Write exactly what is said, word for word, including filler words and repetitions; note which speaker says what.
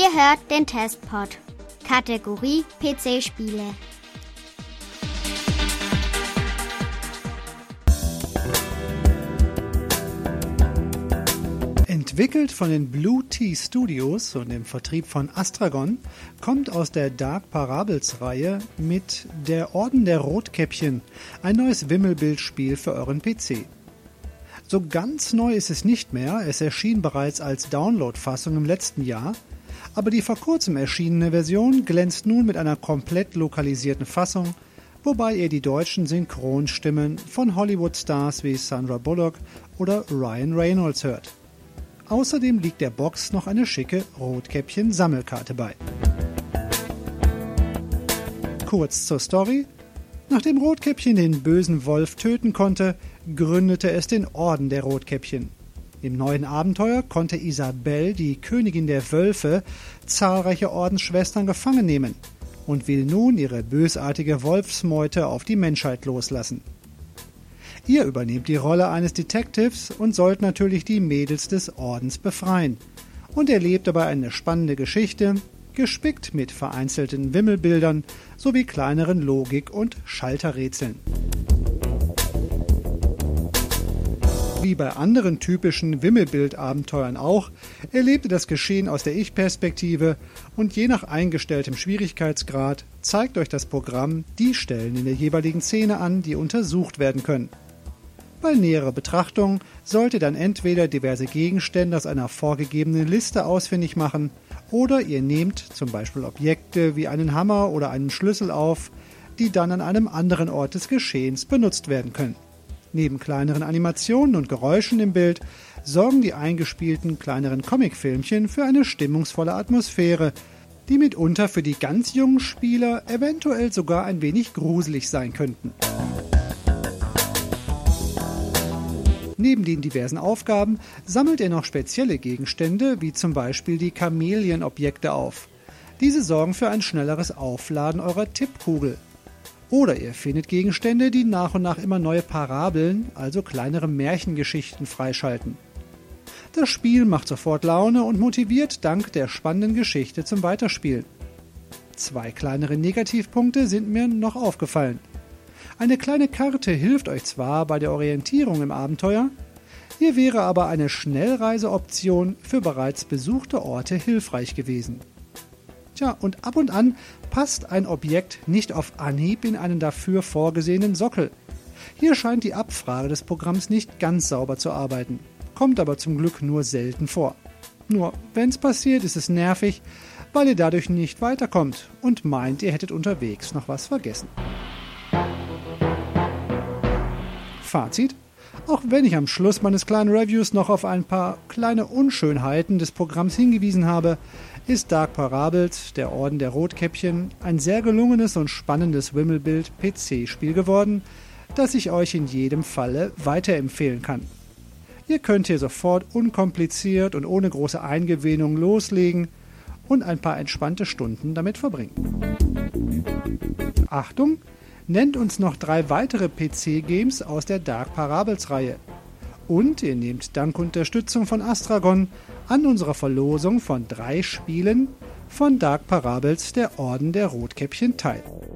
Speaker 1: Ihr hört den Testpod. Kategorie P C-Spiele.
Speaker 2: Entwickelt von den Blue Tea Studios und im Vertrieb von Astragon, kommt aus der Dark Parables-Reihe mit Der Orden der Rotkäppchen ein neues Wimmelbildspiel für euren P C. So ganz neu ist es nicht mehr, es erschien bereits als Download-Fassung im letzten Jahr, aber die vor kurzem erschienene Version glänzt nun mit einer komplett lokalisierten Fassung, wobei ihr die deutschen Synchronstimmen von Hollywood-Stars wie Sandra Bullock oder Ryan Reynolds hört. Außerdem liegt der Box noch eine schicke Rotkäppchen-Sammelkarte bei. Kurz zur Story. Nachdem Rotkäppchen den bösen Wolf töten konnte, gründete es den Orden der Rotkäppchen. Im neuen Abenteuer konnte Isabelle, die Königin der Wölfe, zahlreiche Ordensschwestern gefangen nehmen und will nun ihre bösartige Wolfsmeute auf die Menschheit loslassen. Ihr übernehmt die Rolle eines Detectives und sollt natürlich die Mädels des Ordens befreien und erlebt dabei eine spannende Geschichte, gespickt mit vereinzelten Wimmelbildern sowie kleineren Logik- und Schalterrätseln. Wie bei anderen typischen Wimmelbild-Abenteuern auch, erlebt ihr das Geschehen aus der Ich-Perspektive und je nach eingestelltem Schwierigkeitsgrad zeigt euch das Programm die Stellen in der jeweiligen Szene an, die untersucht werden können. Bei näherer Betrachtung sollt ihr dann entweder diverse Gegenstände aus einer vorgegebenen Liste ausfindig machen oder ihr nehmt zum Beispiel Objekte wie einen Hammer oder einen Schlüssel auf, die dann an einem anderen Ort des Geschehens benutzt werden können. Neben kleineren Animationen und Geräuschen im Bild sorgen die eingespielten kleineren Comicfilmchen für eine stimmungsvolle Atmosphäre, die mitunter für die ganz jungen Spieler eventuell sogar ein wenig gruselig sein könnten. Neben den diversen Aufgaben sammelt ihr noch spezielle Gegenstände, wie zum Beispiel die Chamäleon-Objekte auf. Diese sorgen für ein schnelleres Aufladen eurer Tippkugel. Oder ihr findet Gegenstände, die nach und nach immer neue Parabeln, also kleinere Märchengeschichten, freischalten. Das Spiel macht sofort Laune und motiviert dank der spannenden Geschichte zum Weiterspielen. Zwei kleinere Negativpunkte sind mir noch aufgefallen. Eine kleine Karte hilft euch zwar bei der Orientierung im Abenteuer, hier wäre aber eine Schnellreiseoption für bereits besuchte Orte hilfreich gewesen. Tja, und ab und an passt ein Objekt nicht auf Anhieb in einen dafür vorgesehenen Sockel. Hier scheint die Abfrage des Programms nicht ganz sauber zu arbeiten, kommt aber zum Glück nur selten vor. Nur, wenn's passiert, ist es nervig, weil ihr dadurch nicht weiterkommt und meint, ihr hättet unterwegs noch was vergessen. Fazit: Auch wenn ich am Schluss meines kleinen Reviews noch auf ein paar kleine Unschönheiten des Programms hingewiesen habe, ist Dark Parables, der Orden der Rotkäppchen, ein sehr gelungenes und spannendes Wimmelbild-P C-Spiel geworden, das ich euch in jedem Falle weiterempfehlen kann. Ihr könnt hier sofort unkompliziert und ohne große Eingewöhnung loslegen und ein paar entspannte Stunden damit verbringen. Achtung! Nennt uns noch drei weitere P C-Games aus der Dark Parables-Reihe. Und ihr nehmt dank Unterstützung von Astragon an unserer Verlosung von drei Spielen von Dark Parables, der Orden der Rotkäppchen teil.